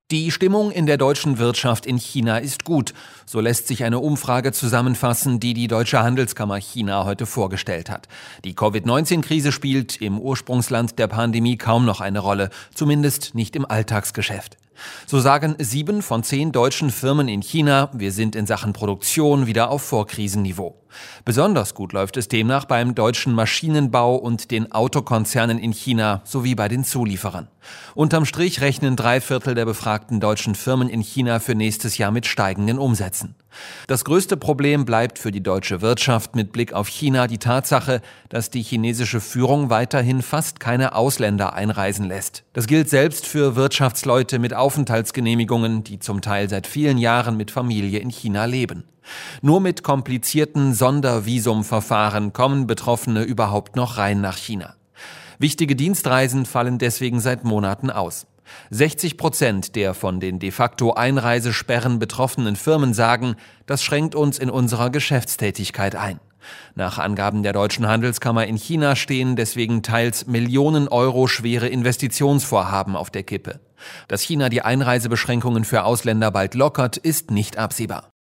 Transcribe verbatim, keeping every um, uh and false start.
Die Stimmung in der deutschen Wirtschaft in China ist gut. So lässt sich eine Umfrage zusammenfassen, die die Deutsche Handelskammer China heute vorgestellt hat. Die Covid neunzehn Krise spielt im Ursprungsland der Pandemie kaum noch eine Rolle, zumindest nicht im Alltagsgeschäft. So sagen sieben von zehn deutschen Firmen in China, wir sind in Sachen Produktion wieder auf Vorkrisenniveau. Besonders gut läuft es demnach beim deutschen Maschinenbau und den Autokonzernen in China sowie bei den Zulieferern. Unterm Strich rechnen drei Viertel der befragten deutschen Firmen in China für nächstes Jahr mit steigenden Umsätzen. Das größte Problem bleibt für die deutsche Wirtschaft mit Blick auf China die Tatsache, dass die chinesische Führung weiterhin fast keine Ausländer einreisen lässt. Das gilt selbst für Wirtschaftsleute mit Aufenthaltsgenehmigungen, die zum Teil seit vielen Jahren mit Familie in China leben. Nur mit komplizierten Sondervisumverfahren kommen Betroffene überhaupt noch rein nach China. Wichtige Dienstreisen fallen deswegen seit Monaten aus. sechzig Prozent der von den de facto Einreisesperren betroffenen Firmen sagen, das schränkt uns in unserer Geschäftstätigkeit ein. Nach Angaben der Deutschen Handelskammer in China stehen deswegen teils Millionen Euro schwere Investitionsvorhaben auf der Kippe. Dass China die Einreisebeschränkungen für Ausländer bald lockert, ist nicht absehbar.